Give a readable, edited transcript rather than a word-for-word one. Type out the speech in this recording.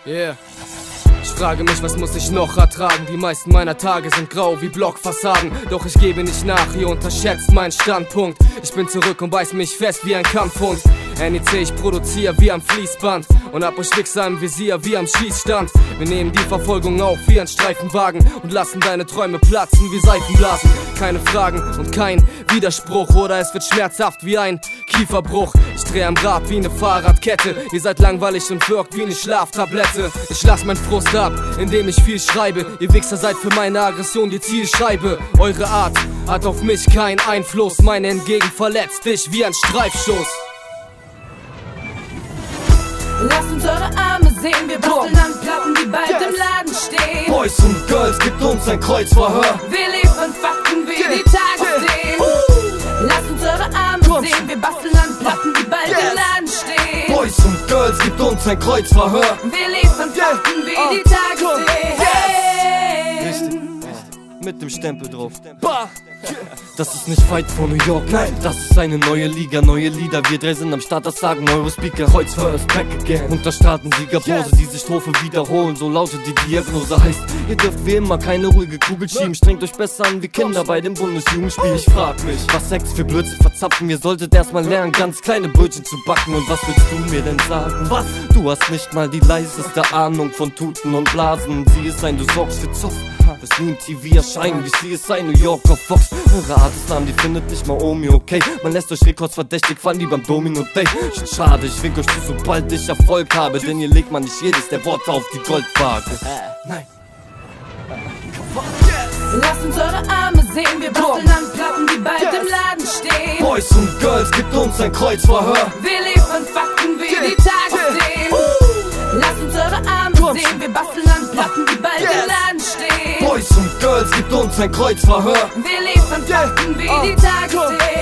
Yeah. Ich frage mich, was muss ich noch ertragen? Die meisten meiner Tage sind grau wie Blockfassaden. Doch ich gebe nicht nach, ihr unterschätzt meinen Standpunkt. Ich bin zurück und beiß mich fest wie ein Kampfhund. NEC, ich produziere wie am Fließband und hab euch Wichser im Visier wie am Schießstand. Wir nehmen die Verfolgung auf wie ein Streifenwagen und lassen deine Träume platzen wie Seifenblasen. Keine Fragen und kein Widerspruch, oder es wird schmerzhaft wie ein Kieferbruch. Ich drehe am Rad wie eine Fahrradkette, ihr seid langweilig und wirkt wie eine Schlaftablette. Ich lass mein Frust ab, indem ich viel schreibe. Ihr Wichser seid für meine Aggression die Zielscheibe. Eure Art hat auf mich keinen Einfluss, meine hingegen verletzt dich wie ein Streifschuss. Lasst uns eure Arme sehen, wir basteln an Platten, die bald im Laden stehen. Boys und Girls, gibt uns ein Kreuzverhör. Wir liefern Fakten wie die Tagesthemen. Lasst uns eure Arme sehen, wir basteln an Platten, die bald im Laden stehen. Boys und Girls, gibt uns ein Kreuzverhör. Wir liefern Fakten wie die Tagesthemen. Mit dem Stempel drauf. Bah! Das ist nicht Fight for New York, nein, das ist eine neue Liga, neue Lieder. Wir drei sind am Start, das sagen eure Speaker. Kreuzfeuer ist back again. Unter Straßensiegerpose, diese Strophe wiederholen, so lautet die Diagnose. Heißt, ihr dürft wie immer keine ruhige Kugel schieben. Strengt euch besser an wie Kinder bei dem Bundesjugendspiel. Ich frag mich, was Sex für Blödsinn verzapfen. Ihr solltet erstmal lernen, ganz kleine Brötchen zu backen. Und was willst du mir denn sagen? Was? Du hast nicht mal die leiseste Ahnung von Tuten und Blasen. Sieh es sein, du sorgst für Zoff. Wirst nie im TV erscheinen, wie sie es sein, New York auf Fox. Eure Artistnamen, die findet nicht mal Omi, okay? Man lässt euch rekordsverdächtig fallen wie beim Domino Day. Schade, ich wink euch zu, sobald ich Erfolg habe. Denn ihr legt man nicht jedes der Worte auf die Goldwaage. Nein. Lasst uns eure Arme sehen, wir basteln an Platten, die bald im Laden stehen. Boys und Girls, gibt uns ein Kreuzverhör. Wir liefern Fakten wie die Tagesthemen. Lasst uns eure Arme sehen, wir basteln an Platten, die bald im Laden stehen. Boys und Girls, gibt uns ein Kreuzverhör. Wir liefern Fakten wie die Tagesthemen.